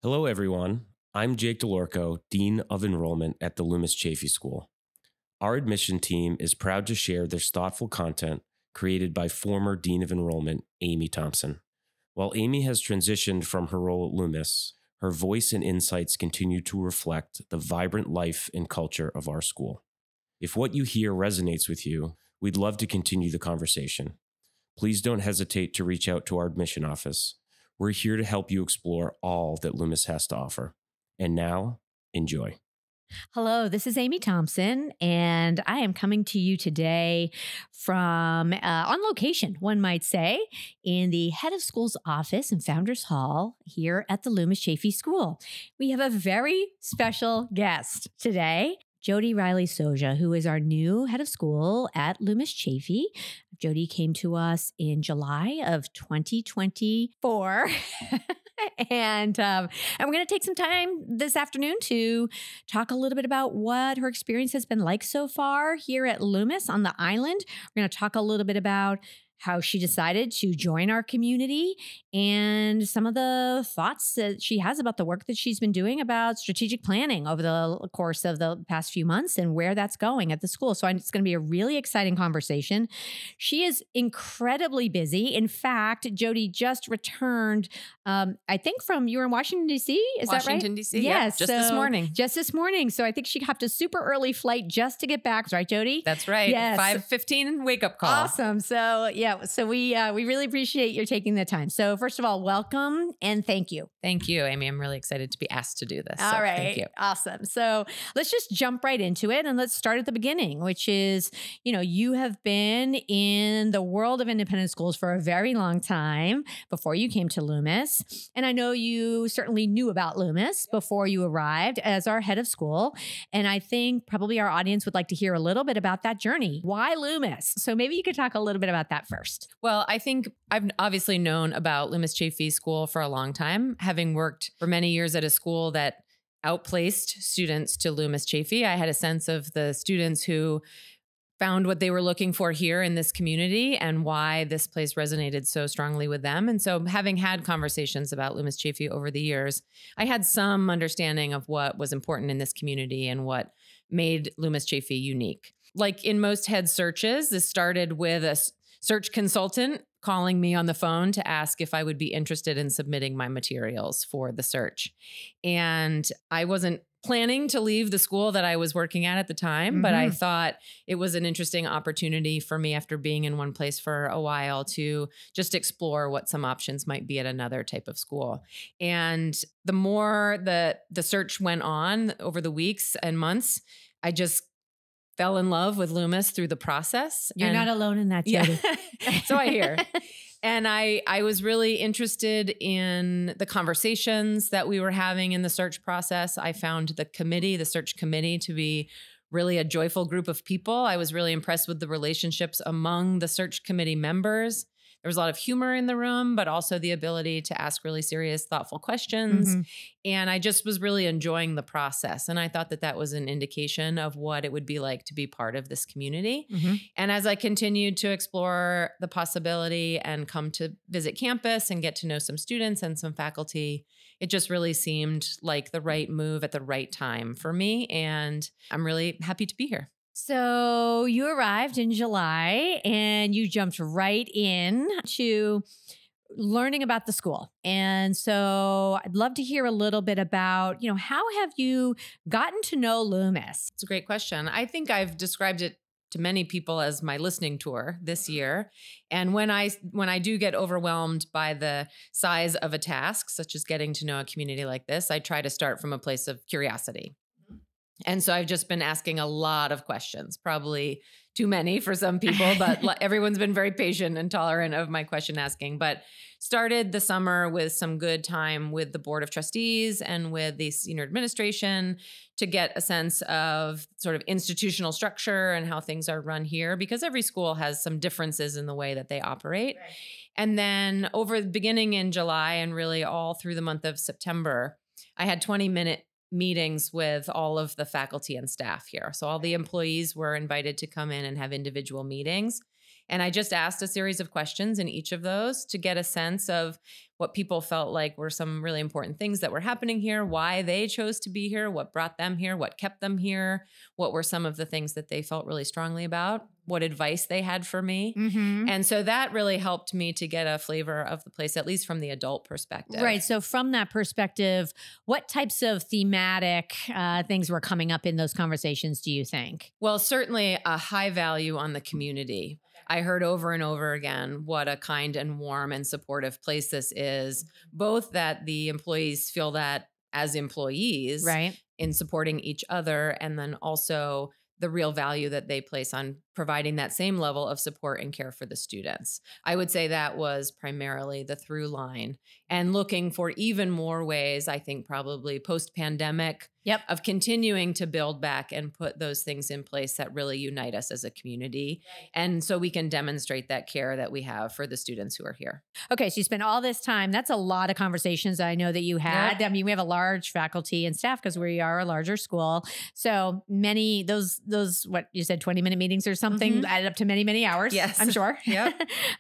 Hello, everyone. I'm Jake DeLorco, Dean of Enrollment at the Loomis Chaffee School. Our admission team is proud to share this thoughtful content created by former Dean of Enrollment, Amy Thompson. While Amy has transitioned from her role at Loomis, her voice and insights continue to reflect the vibrant life and culture of our school. If what you hear resonates with you, we'd love to continue the conversation. Please don't hesitate to reach out to our admission office. We're here to help you explore all that Loomis has to offer. And now, enjoy. Hello, this is Amy Thompson, and I am coming to you today from on location, one might say, in the head of school's office in Founders Hall here at the Loomis Chaffee School. We have a very special guest today, Jody Riley Soja, who is our new head of school at Loomis Chaffee. Jody came to us in July of 2024. And we're going to take some time this afternoon to talk a little bit about what her experience has been like so far here at Loomis on the island. We're going to talk a little bit about how she decided to join our community and some of the thoughts that she has about the work that she's been doing about strategic planning over the course of the past few months and where that's going at the school. So it's going to be a really exciting conversation. She is incredibly busy. In fact, Jody just returned, I think you were in Washington, D.C. Is that right? Washington, D.C. Yes. Yep, this morning. Just this morning. So I think she hopped a super early flight just to get back. Right, Jody? That's right. Yes. 5:15 wake up call. Awesome. So we really appreciate your taking the time. So first of all, welcome and thank you. Thank you, Amy. I'm really excited to be asked to do this. All right. Thank you. Awesome. So let's just jump right into it and let's start at the beginning, which is, you have been in the world of independent schools for a very long time before you came to Loomis. And I know you certainly knew about Loomis before you arrived as our head of school. And I think probably our audience would like to hear a little bit about that journey. Why Loomis? So maybe you could talk a little bit about that first. Well, I think I've obviously known about Loomis Chaffee School for a long time, having worked for many years at a school that outplaced students to Loomis Chaffee. I had a sense of the students who found what they were looking for here in this community and why this place resonated so strongly with them. And so having had conversations about Loomis Chaffee over the years, I had some understanding of what was important in this community and what made Loomis Chaffee unique. Like in most head searches, this started with a search consultant calling me on the phone to ask if I would be interested in submitting my materials for the search. And I wasn't planning to leave the school that I was working at the time, but I thought it was an interesting opportunity for me after being in one place for a while to just explore what some options might be at another type of school. And the more the search went on over the weeks and months, I just fell in love with Loomis through the process. You're not alone in that, Jody. Yeah. So I hear. And I was really interested in the conversations that we were having in the search process. I found the search committee, to be really a joyful group of people. I was really impressed with the relationships among the search committee members. There was a lot of humor in the room, but also the ability to ask really serious, thoughtful questions. And I just was really enjoying the process. And I thought that that was an indication of what it would be like to be part of this community. And as I continued to explore the possibility and come to visit campus and get to know some students and some faculty, it just really seemed like the right move at the right time for me. And I'm really happy to be here. So you arrived in July and you jumped right in to learning about the school. And so I'd love to hear a little bit about, how have you gotten to know Loomis? It's a great question. I think I've described it to many people as my listening tour this year. And when I do get overwhelmed by the size of a task, such as getting to know a community like this, I try to start from a place of curiosity. And so I've just been asking a lot of questions, probably too many for some people, but everyone's been very patient and tolerant of my question asking. But started the summer with some good time with the Board of Trustees and with the senior administration to get a sense of sort of institutional structure and how things are run here, because every school has some differences in the way that they operate. Right. And then over the beginning in July and really all through the month of September, I had 20-minute meetings with all of the faculty and staff here. So all the employees were invited to come in and have individual meetings. And I just asked a series of questions in each of those to get a sense of what people felt like were some really important things that were happening here, why they chose to be here, what brought them here, what kept them here, what were some of the things that they felt really strongly about, what advice they had for me. Mm-hmm. And so that really helped me to get a flavor of the place, at least from the adult perspective. Right. So from that perspective, what types of thematic things were coming up in those conversations, do you think? Well, certainly a high value on the community. I heard over and over again what a kind and warm and supportive place this is, both that the employees feel that as employees Right. in supporting each other, and then also the real value that they place on providing that same level of support and care for the students. I would say that was primarily the through line, and looking for even more ways, I think probably post-pandemic, Yep. of continuing to build back and put those things in place that really unite us as a community. And so we can demonstrate that care that we have for the students who are here. Okay, so you spent all this time. That's a lot of conversations I know that you had. Yeah. I mean, we have a large faculty and staff because we are a larger school. So many, those what you said, 20-minute meetings or something added up to many, many hours. Yes. I'm sure. Yep.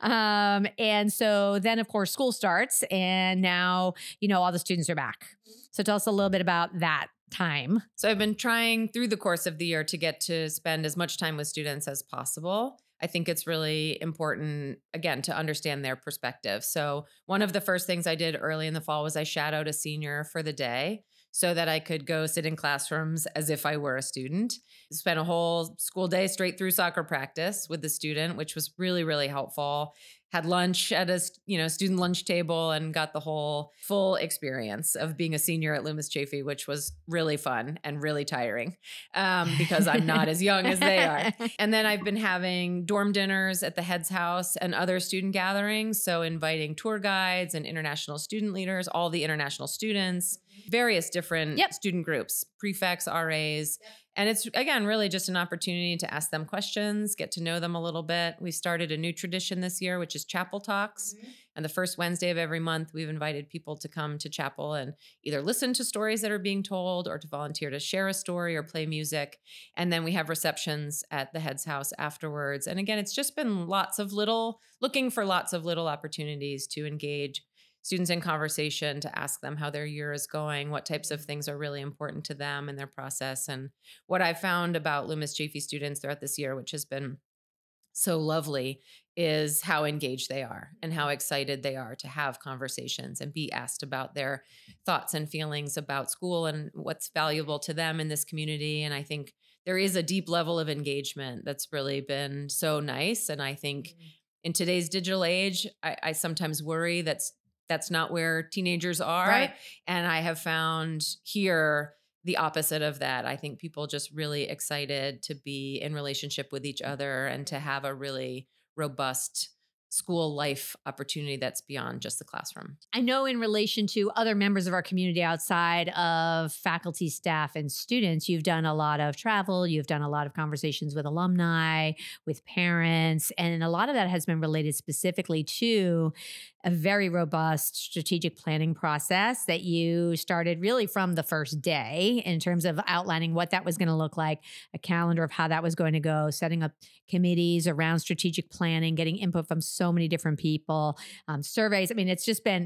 And so then, of course, school starts and now, all the students are back. So tell us a little bit about that time. So I've been trying through the course of the year to get to spend as much time with students as possible. I think it's really important, again, to understand their perspective. So one of the first things I did early in the fall was I shadowed a senior for the day so that I could go sit in classrooms as if I were a student. Spent a whole school day straight through soccer practice with the student, which was really, really helpful. Had lunch at a student lunch table and got the whole full experience of being a senior at Loomis Chaffee, which was really fun and really tiring because I'm not as young as they are. And then I've been having dorm dinners at the head's house and other student gatherings. So inviting tour guides and international student leaders, all the international students, various different student groups, prefects, RAs. And it's, again, really just an opportunity to ask them questions, get to know them a little bit. We started a new tradition this year, which is chapel talks. And the first Wednesday of every month, we've invited people to come to chapel and either listen to stories that are being told or to volunteer to share a story or play music. And then we have receptions at the head's house afterwards. And again, it's just been looking for lots of little opportunities to engage students in conversation, to ask them how their year is going, what types of things are really important to them in their process. And what I've found about Loomis Chaffee students throughout this year, which has been so lovely, is how engaged they are and how excited they are to have conversations and be asked about their thoughts and feelings about school and what's valuable to them in this community. And I think there is a deep level of engagement that's really been so nice. And I think in today's digital age, I sometimes worry that's not where teenagers are. Right. And I have found here the opposite of that. I think people just really excited to be in relationship with each other and to have a really robust school life opportunity that's beyond just the classroom. I know in relation to other members of our community outside of faculty, staff, and students, you've done a lot of travel, you've done a lot of conversations with alumni, with parents, and a lot of that has been related specifically to a very robust strategic planning process that you started really from the first day in terms of outlining what that was going to look like, a calendar of how that was going to go, setting up committees around strategic planning, getting input from so many different people, surveys. I mean, it's been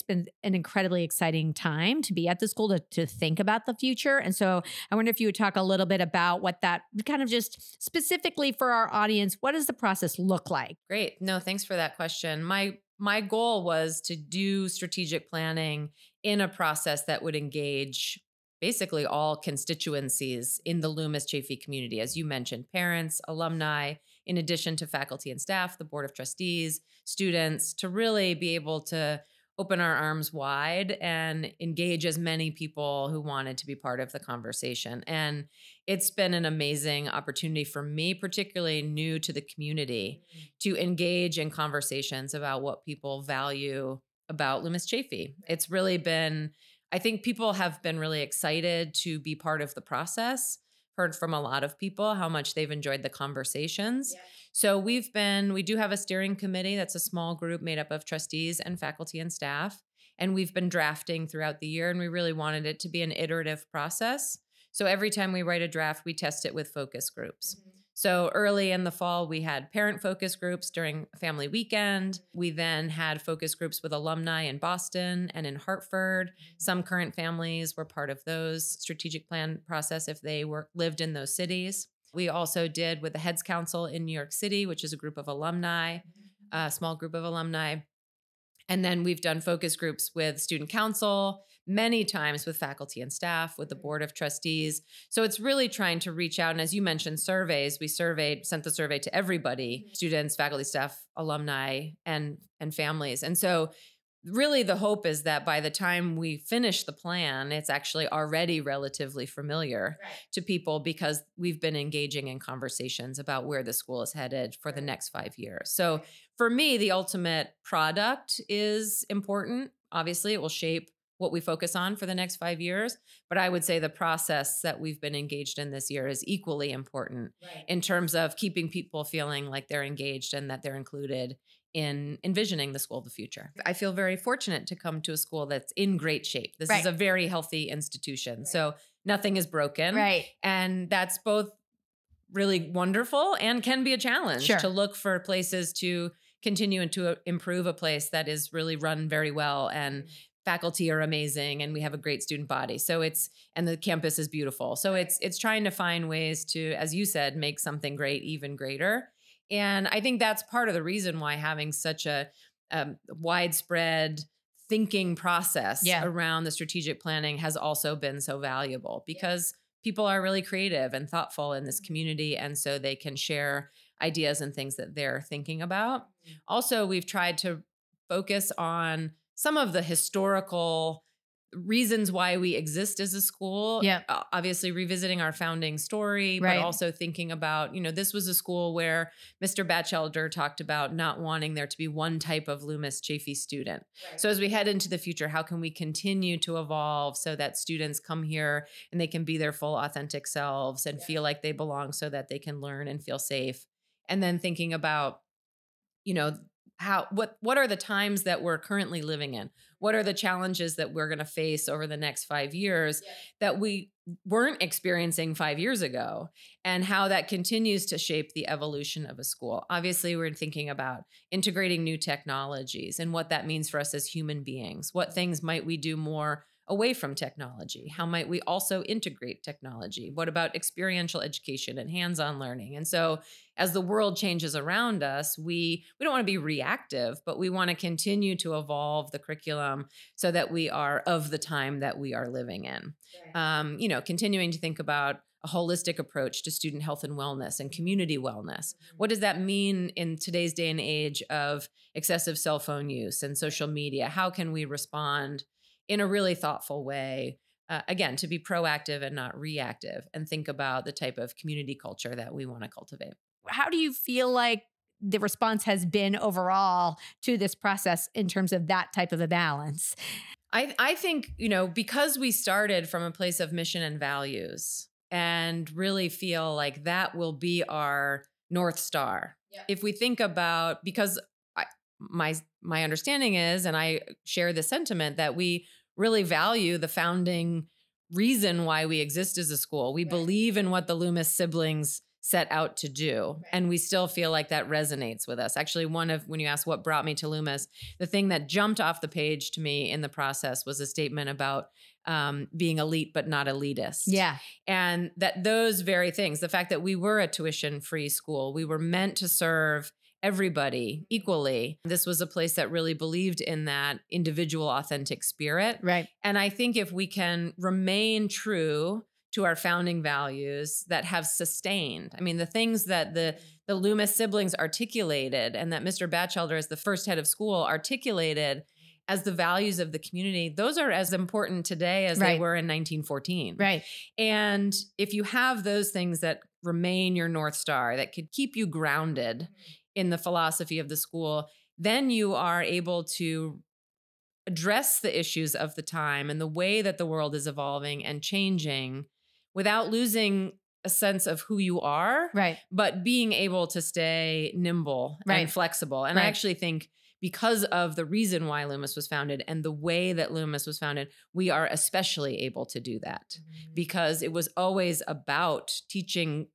an incredibly exciting time to be at the school to think about the future. And so I wonder if you would talk a little bit about what that kind of just specifically for our audience, what does the process look like? Great. No, thanks for that question. My goal was to do strategic planning in a process that would engage basically all constituencies in the Loomis Chaffee community. As you mentioned, parents, alumni, in addition to faculty and staff, the board of trustees, students, to really be able to open our arms wide and engage as many people who wanted to be part of the conversation. And it's been an amazing opportunity for me, particularly new to the community, to engage in conversations about what people value about Loomis Chaffee. It's really been, I think people have been really excited to be part of the process. Heard from a lot of people how much they've enjoyed the conversations. Yeah. So we do have a steering committee that's a small group made up of trustees and faculty and staff. And we've been drafting throughout the year, and we really wanted it to be an iterative process. So every time we write a draft, we test it with focus groups. So early in the fall, we had parent focus groups during family weekend. We then had focus groups with alumni in Boston and in Hartford. Some current families were part of those strategic plan process if they lived in those cities. We also did with the Heads Council in New York City, which is a group of alumni, a small group of alumni. And then we've done focus groups with student council, many times with faculty and staff, with the board of trustees. So it's really trying to reach out. And as you mentioned, surveys, we sent the survey to everybody, students, faculty, staff, alumni, and families. And so really the hope is that by the time we finish the plan, it's actually already relatively familiar to people because we've been engaging in conversations about where the school is headed for the next 5 years. So for me, the ultimate product is important. Obviously, it will shape what we focus on for the next 5 years. But I would say the process that we've been engaged in this year is equally important in terms of keeping people feeling like they're engaged and that they're included in envisioning the school of the future. I feel very fortunate to come to a school that's in great shape. This is a very healthy institution. So nothing is broken. And that's both really wonderful and can be a challenge to look for places to continue and to improve a place that is really run very well and faculty are amazing and we have a great student body. So and the campus is beautiful. So it's trying to find ways to, as you said, make something great even greater. And I think that's part of the reason why having such a widespread thinking process around the strategic planning has also been so valuable because people are really creative and thoughtful in this community. And so they can share ideas and things that they're thinking about. Also, we've tried to focus on some of the historical reasons why we exist as a school. Obviously revisiting our founding story, but also thinking about, this was a school where Mr. Batchelder talked about not wanting there to be one type of Loomis Chaffee student. So as we head into the future, how can we continue to evolve so that students come here and they can be their full authentic selves and feel like they belong so that they can learn and feel safe? And then thinking about, what are the times that we're currently living in? What are the challenges that we're going to face over the next 5 years that we weren't experiencing 5 years ago, and how that continues to shape the evolution of a school? Obviously, we're thinking about integrating new technologies and what that means for us as human beings. What things might we do more away from technology? How might we also integrate technology? What about experiential education and hands-on learning? And so as the world changes around us, we don't want to be reactive, but we want to continue to evolve the curriculum so that we are of the time that we are living in. Continuing to think about a holistic approach to student health and wellness and community wellness. What does that mean in today's day and age of excessive cell phone use and social media? How can we respond in a really thoughtful way, again, to be proactive and not reactive, and think about the type of community culture that we want to cultivate? How do you feel like the response has been overall to this process in terms of that type of a balance? I think, because we started from a place of mission and values and really feel like that will be our North Star. If we think about, because my understanding is, and I share the sentiment, that we really value the founding reason why we exist as a school. We believe in what the Loomis siblings set out to do. And we still feel like that resonates with us. Actually, when you asked what brought me to Loomis, the thing that jumped off the page to me in the process was a statement about being elite, but not elitist. And that those very things, the fact that we were a tuition-free school, we were meant to serve everybody equally. This was a place that really believed in that individual, authentic spirit. And I think if we can remain true to our founding values that have sustained, the things that the Loomis siblings articulated and that Mr. Batchelder, as the first head of school, articulated as the values of the community, those are as important today as they were in 1914. And if you have those things that remain your North Star, that could keep you grounded in the philosophy of the school, then you are able to address the issues of the time and the way that the world is evolving and changing without losing a sense of who you are, but being able to stay nimble and flexible. And I actually think because of the reason why Loomis was founded and the way that Loomis was founded, we are especially able to do that because it was always about teaching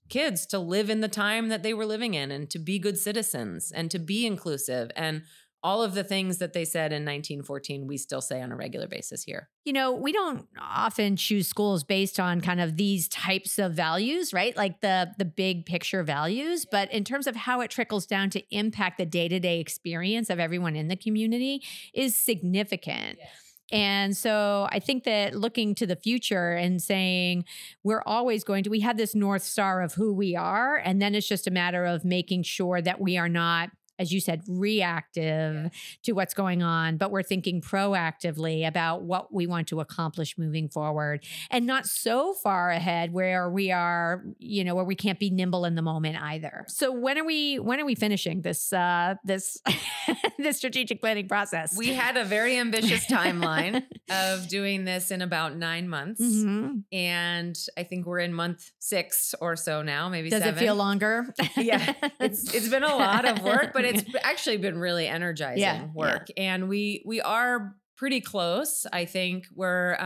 kids to live in the time that they were living in and to be good citizens and to be inclusive. And all of the things that they said in 1914, we still say on a regular basis here. You know, we don't often choose schools based on kind of these types of values, right? Like the big picture values, but in terms of how it trickles down to impact the day-to-day experience of everyone in the community is significant. Yes. And so I think that looking to the future and saying we're always we have this North Star of who we are. And then it's just a matter of making sure that we are not, as you said, reactive to what's going on, but we're thinking proactively about what we want to accomplish moving forward and not so far ahead where we are, you know, where we can't be nimble in the moment either. So when are we finishing this this strategic planning process? We had a very ambitious timeline of doing this in about 9 months. Mm-hmm. And I think we're in month 6 or so now, maybe 7. Does it feel longer? Yeah. It's been a lot of work, but it's actually been really energizing work. Yeah. And we are pretty close. I think we're,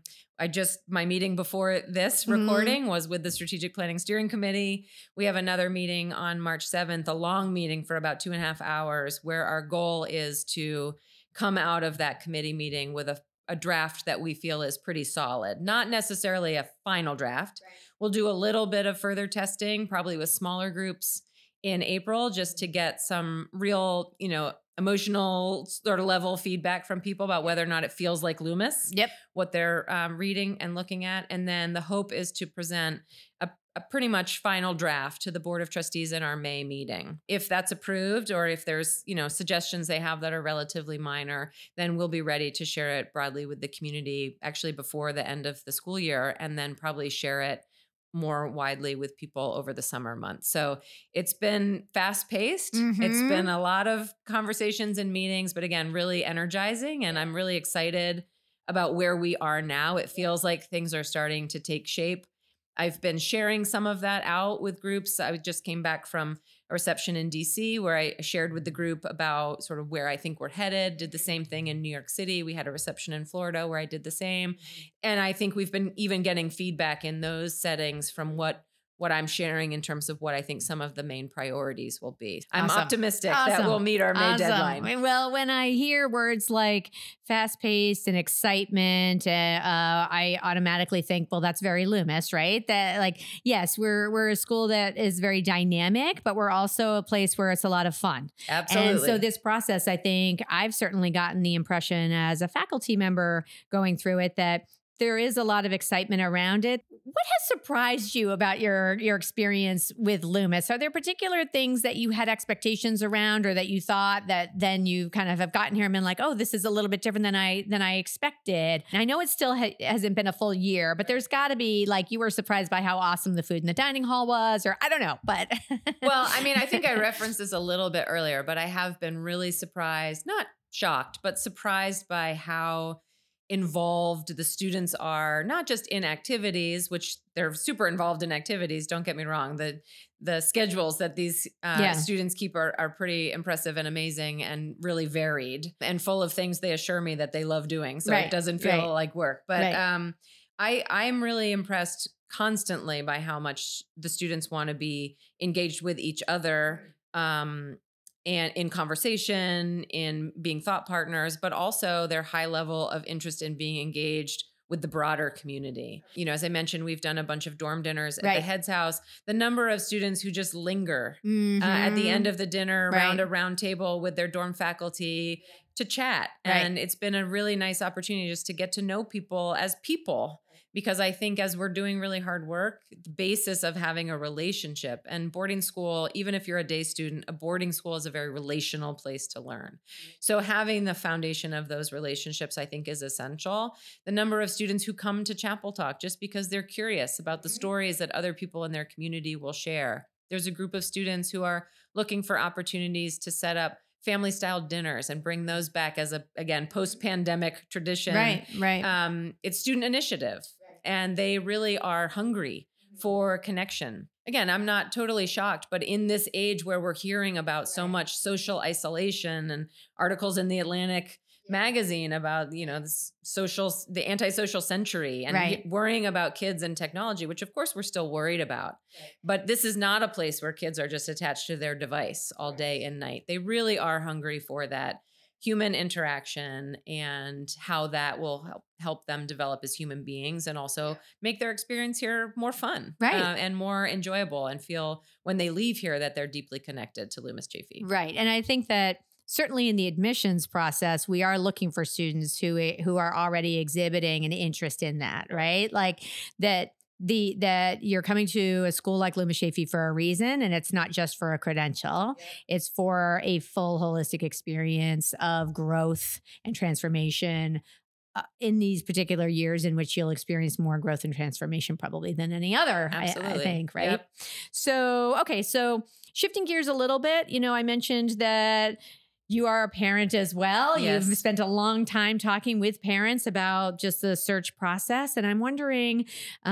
my meeting before this recording was with the Strategic Planning Steering Committee. We have another meeting on March 7th, a long meeting for about 2.5 hours, where our goal is to come out of that committee meeting with a draft that we feel is pretty solid, not necessarily a final draft. Right. We'll do a little bit of further testing, probably with smaller groups in April, just to get some real, emotional sort of level feedback from people about whether or not it feels like Loomis, what they're reading and looking at. And then the hope is to present a pretty much final draft to the Board of Trustees in our May meeting. If that's approved, or if there's, suggestions they have that are relatively minor, then we'll be ready to share it broadly with the community actually before the end of the school year, and then probably share it more widely with people over the summer months. So it's been fast paced. Mm-hmm. It's been a lot of conversations and meetings, but again, really energizing. And I'm really excited about where we are now. It feels like things are starting to take shape. I've been sharing some of that out with groups. I just came back from a reception in DC where I shared with the group about sort of where I think we're headed. Did the same thing in New York City. We had a reception in Florida where I did the same. And I think we've been even getting feedback in those settings from what I'm sharing in terms of what I think some of the main priorities will be. I'm optimistic that we'll meet our May deadline. Well, when I hear words like fast-paced and excitement, I automatically think, well, that's very Loomis, right? That, like, yes, we're a school that is very dynamic, but we're also a place where it's a lot of fun. Absolutely. And so this process, I think I've certainly gotten the impression as a faculty member going through it that there is a lot of excitement around it. What has surprised you about your experience with Loomis? Are there particular things that you had expectations around, or that you thought that then you kind of have gotten here and been like, oh, this is a little bit different than I expected? And I know it still hasn't been a full year, but there's got to be, like, you were surprised by how awesome the food in the dining hall was, or I don't know, but. Well, I mean, I think I referenced this a little bit earlier, but I have been really surprised, not shocked, but surprised by how involved the students are, not just in activities, which they're super involved in activities. Don't get me wrong. The schedules that these students keep are pretty impressive and amazing and really varied and full of things they assure me that they love doing. So it doesn't feel like work. But I'm really impressed constantly by how much the students want to be engaged with each other, and in conversation, in being thought partners, but also their high level of interest in being engaged with the broader community. As I mentioned, we've done a bunch of dorm dinners at the head's house. The number of students who just linger at the end of the dinner around a round table with their dorm faculty to chat. And it's been a really nice opportunity just to get to know people as people. Because I think as we're doing really hard work, the basis of having a relationship, and boarding school, even if you're a day student, a boarding school is a very relational place to learn. So having the foundation of those relationships, I think, is essential. The number of students who come to Chapel Talk just because they're curious about the stories that other people in their community will share. There's a group of students who are looking for opportunities to set up family-style dinners and bring those back as again, post-pandemic tradition. Right. It's student initiative. And they really are hungry for connection. Again, I'm not totally shocked, but in this age where we're hearing about so much social isolation and articles in the Atlantic magazine about, the antisocial century and Right. worrying about kids and technology, which of course we're still worried about. But this is not a place where kids are just attached to their device all day and night. They really are hungry for that human interaction and how that will help them develop as human beings and also make their experience here more fun, Right. And more enjoyable, and feel when they leave here that they're deeply connected to Loomis Chaffee. Right. And I think that certainly in the admissions process, we are looking for students who are already exhibiting an interest in that, right? Like that you're coming to a school like Loomis Chaffee for a reason, and it's not just for a credential. It's for a full holistic experience of growth and transformation in these particular years in which you'll experience more growth and transformation probably than any other, I think, right? Yep. So shifting gears a little bit, I mentioned that you are a parent as well. Yes. You've spent a long time talking with parents about just the search process. And I'm wondering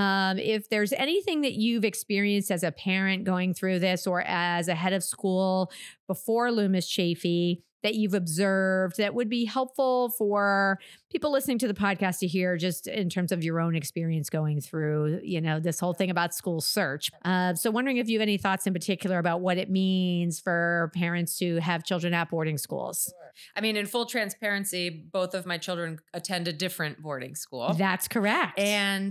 if there's anything that you've experienced as a parent going through this or as a head of school before Loomis Chaffee that you've observed that would be helpful for people listening to the podcast to hear, just in terms of your own experience going through, this whole thing about school search. So wondering if you have any thoughts in particular about what it means for parents to have children at boarding schools. I mean, in full transparency, both of my children attend a different boarding school. That's correct. And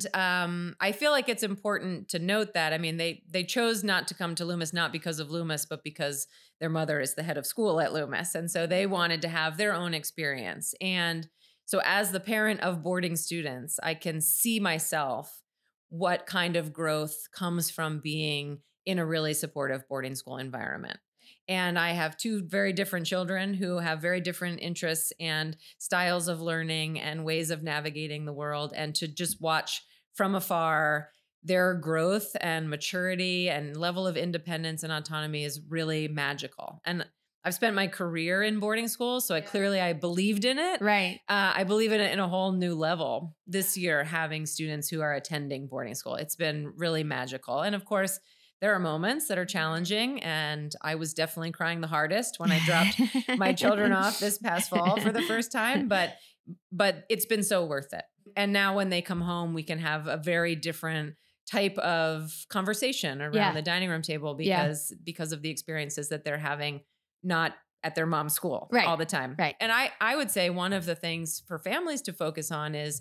I feel like it's important to note that. I mean, they chose not to come to Loomis, not because of Loomis, but because their mother is the head of school at Loomis. And so they wanted to have their own experience. And so as the parent of boarding students, I can see myself what kind of growth comes from being in a really supportive boarding school environment. And I have two very different children who have very different interests and styles of learning and ways of navigating the world. And to just watch from afar their growth and maturity and level of independence and autonomy is really magical. And I've spent my career in boarding school, so I believed in it. Right. I believe in it in a whole new level this year, having students who are attending boarding school. It's been really magical. And of course, there are moments that are challenging, and I was definitely crying the hardest when I dropped my children off this past fall for the first time, but it's been so worth it. And now when they come home, we can have a very different type of conversation around the dining room table because of the experiences that they're having, not at their mom's school all the time. Right. And I would say one of the things for families to focus on is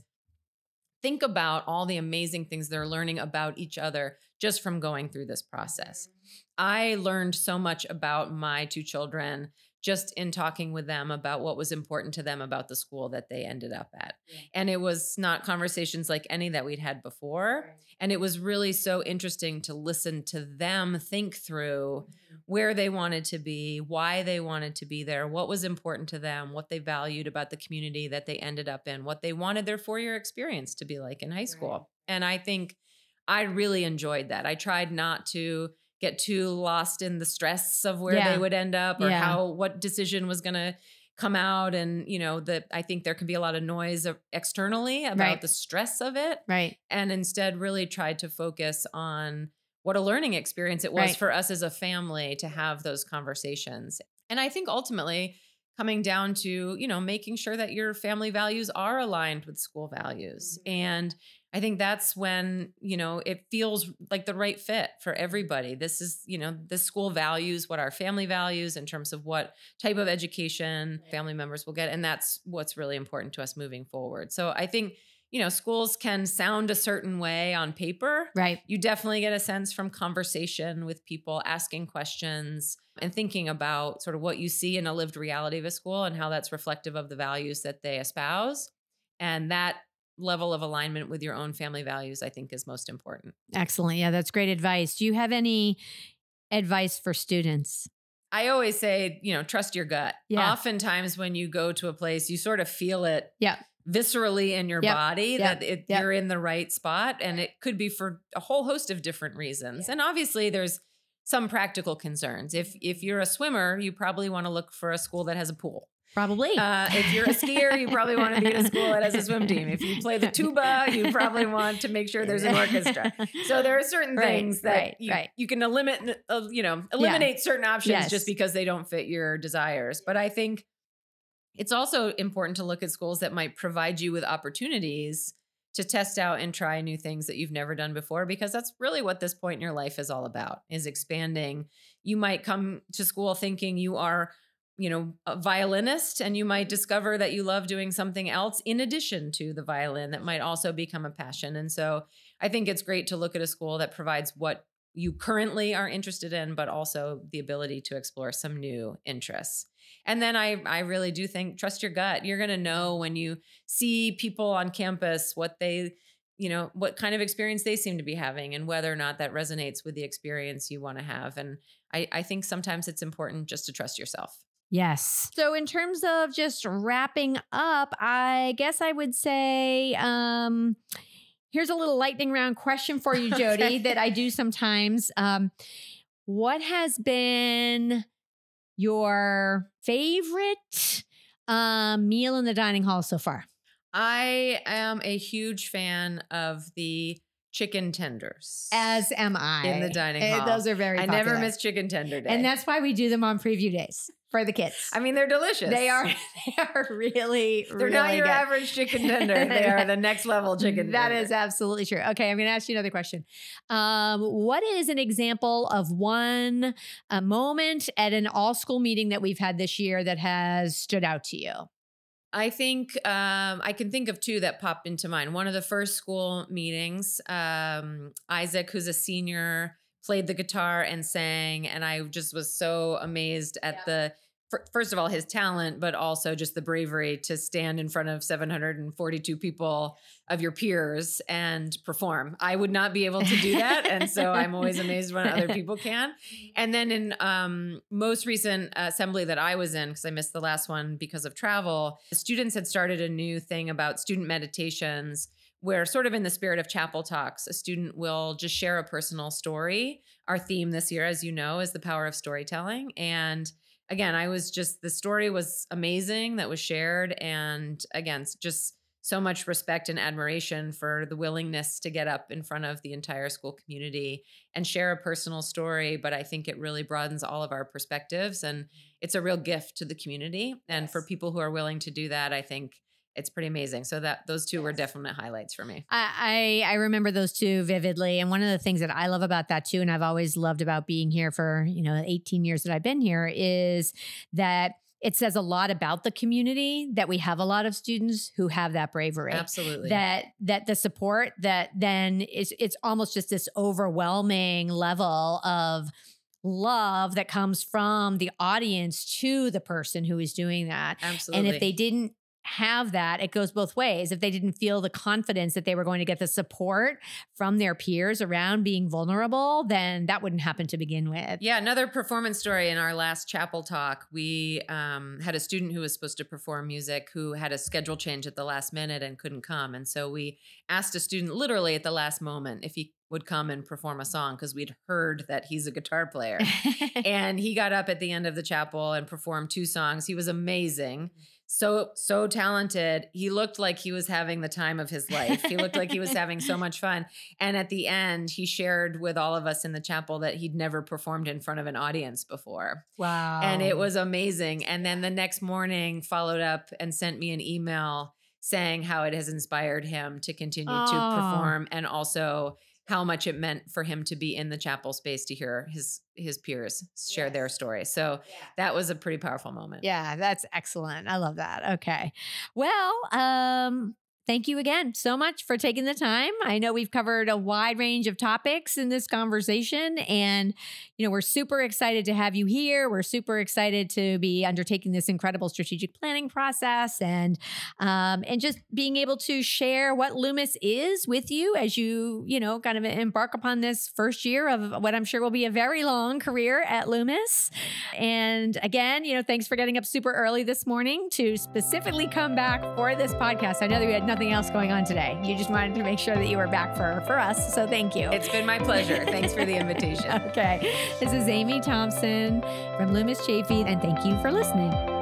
think about all the amazing things they're learning about each other just from going through this process. I learned so much about my two children just in talking with them about what was important to them about the school that they ended up at. Yeah. And it was not conversations like any that we'd had before. Right. And it was really so interesting to listen to them think through where they wanted to be, why they wanted to be there, what was important to them, what they valued about the community that they ended up in, what they wanted their 4-year experience to be like in high school. Right. And I think I really enjoyed that. I tried not to get too lost in the stress of where they would end up or what decision was going to come out. And, I think there can be a lot of noise externally about the stress of it. Right. And instead really tried to focus on what a learning experience it was for us as a family to have those conversations. And I think ultimately coming down to, making sure that your family values are aligned with school values. Mm-hmm. And I think that's when, it feels like the right fit for everybody. This is, this school values what our family values in terms of what type of education family members will get. And that's what's really important to us moving forward. So I think, schools can sound a certain way on paper. Right. You definitely get a sense from conversation with people, asking questions and thinking about sort of what you see in a lived reality of a school and how that's reflective of the values that they espouse. And that level of alignment with your own family values, I think, is most important. Excellent. Yeah, that's great advice. Do you have any advice for students? I always say, trust your gut. Yeah. Oftentimes when you go to a place, you sort of feel it Yeah. viscerally in your body that you're in the right spot. And it could be for a whole host of different reasons. Yeah. And obviously there's some practical concerns. If you're a swimmer, you probably want to look for a school that has a pool. Probably. If you're a skier, you probably want to be in a school that has a swim team. If you play the tuba, you probably want to make sure there's an orchestra. So there are certain things that you can eliminate certain options just because they don't fit your desires. But I think, it's also important to look at schools that might provide you with opportunities to test out and try new things that you've never done before, because that's really what this point in your life is all about, is expanding. You might come to school thinking you are, a violinist, and you might discover that you love doing something else in addition to the violin that might also become a passion. And so I think it's great to look at a school that provides what you currently are interested in, but also the ability to explore some new interests. And then I really do think, trust your gut. You're going to know when you see people on campus what they, what kind of experience they seem to be having, and whether or not that resonates with the experience you want to have. And I think sometimes it's important just to trust yourself. Yes. So in terms of just wrapping up, I guess I would say, here's a little lightning round question for you, Jody, Okay. that I do sometimes. What has been your favorite meal in the dining hall so far? I am a huge fan of the chicken tenders. As am I. In the dining hall. Those are very popular. I never miss chicken tender day. And that's why we do them on preview days for the kids. I mean, they're delicious. They are really, They're really not your good. average chicken tender. They are the next level chicken That tender. is absolutely true. Okay, I'm going to ask you another question. What is an example of one moment at an all-school meeting that we've had this year that has stood out to you? I think I can think of two that pop into mind. One of the first school meetings, Isaac, who's a senior, played the guitar and sang. And I just was so amazed at first of all, his talent, but also just the bravery to stand in front of 742 people of your peers and perform. I would not be able to do that. And so I'm always amazed when other people can. And then in most recent assembly that I was in, because I missed the last one because of travel, the students had started a new thing about student meditations, where sort of in the spirit of chapel talks, a student will just share a personal story. Our theme this year, as you know, is the power of storytelling. And again, the story was amazing that was shared. And again, just so much respect and admiration for the willingness to get up in front of the entire school community and share a personal story. But I think it really broadens all of our perspectives, and it's a real gift to the community. And for people who are willing to do that, I think it's pretty amazing. So those two were definite highlights for me. I remember those two vividly. And one of the things that I love about that too, and I've always loved about being here for, 18 years that I've been here, is that it says a lot about the community that we have a lot of students who have that bravery. Absolutely. That the support that then it's almost just this overwhelming level of love that comes from the audience to the person who is doing that. Absolutely. And if they didn't have that, it goes both ways. If they didn't feel the confidence that they were going to get the support from their peers around being vulnerable, then that wouldn't happen to begin with. Yeah, another performance story in our last chapel talk. We had a student who was supposed to perform music who had a schedule change at the last minute and couldn't come. And so we asked a student literally at the last moment if he would come and perform a song, because we'd heard that he's a guitar player. And he got up at the end of the chapel and performed 2 songs. He was amazing. So talented. He looked like he was having the time of his life. He looked like he was having so much fun. And at the end, he shared with all of us in the chapel that he'd never performed in front of an audience before. Wow. And it was amazing. And then the next morning followed up and sent me an email saying how it has inspired him to continue to perform, and also how much it meant for him to be in the chapel space to hear his peers share their story. So that was a pretty powerful moment. Yeah, that's excellent. I love that. Okay. Well, thank you again so much for taking the time. I know we've covered a wide range of topics in this conversation, and we're super excited to have you here. We're super excited to be undertaking this incredible strategic planning process, and just being able to share what Loomis is with you as you kind of embark upon this first year of what I'm sure will be a very long career at Loomis. And again, thanks for getting up super early this morning to specifically come back for this podcast. I know that we had nothing else going on today. You just wanted to make sure that you were back for us. So thank you. It's been my pleasure. Thanks for the invitation. Okay. This is Amy Thompson from Loomis Chafee, and thank you for listening.